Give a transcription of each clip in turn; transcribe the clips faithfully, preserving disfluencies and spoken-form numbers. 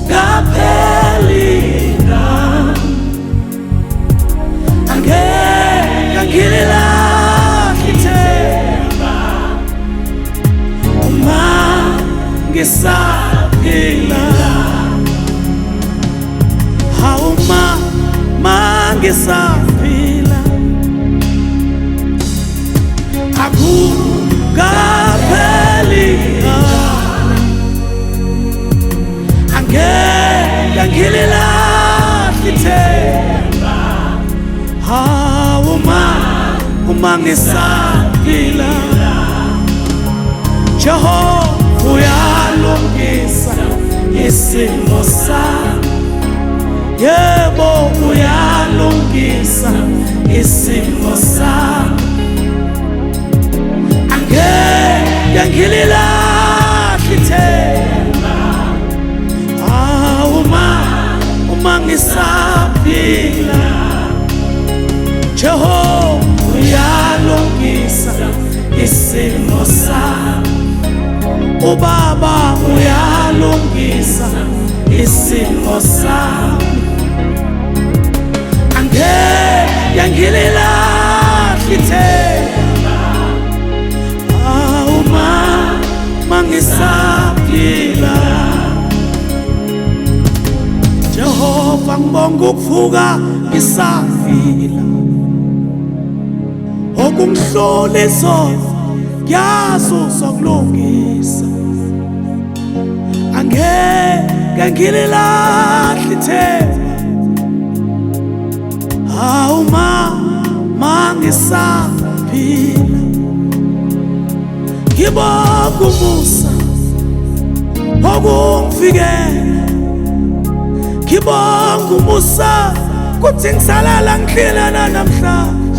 ngaphelika angeke ngililahla ithemba uma ngisaphila hauma mangisaphila akukaphelika angeke ngililahla ithemba hauma uma ngisaphila Jehova uyalungisa isimo sami yebo uyalungisa isimo sami angeke ngililahla ithemba uma uma ngisaphila Jehova uyalungisa isimo sami ubaba uyalungisa isimo sami angeke ngililahla ithemba uma mangisaphila Jehova ngibonga ukuvuka ngisaphila okungihlola izolo yazi uzokulungisa angeke ngililahla ithemba uma mangisaphila ngibonga umusa okungifikela ngibonga umusa kuthi ngisalala ngihlilana namhlanje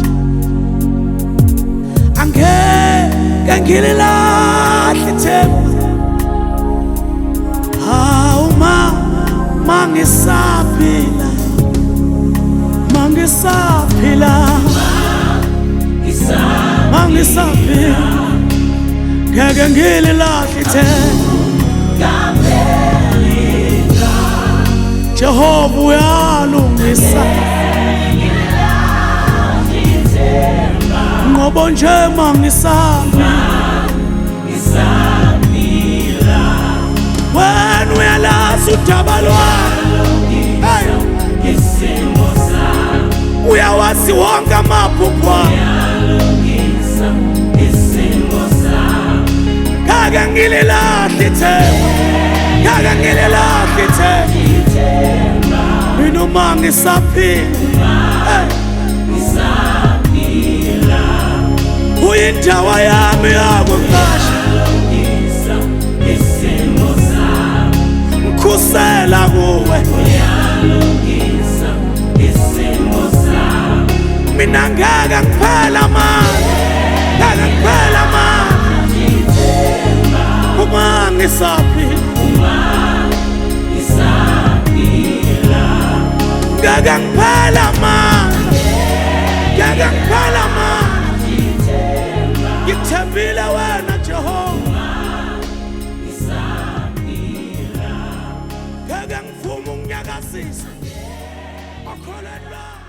angeke ngililahla ithemba uma mangisaphila mangisaphila mangisaphila ngeke ngililahla ithemba Jehova uyalungisa ngoba nje mangisaphila wena uyalazi udaba lwami uyawazi wonke amaphupho ngeke ngililahla ithemba ngeke ngililahla ithemba mina uma ngisaphila uyindawo yami yakuqasha ngikhusela kuwe mina ngeke ngiphela amandla ngeke ngiphela amandla uma ngisaphila ngeke ngiphela amandla ngeke ngiphela amandla ngithembile wena Jehova ngeke ngivume ukunyakazisa akholelwa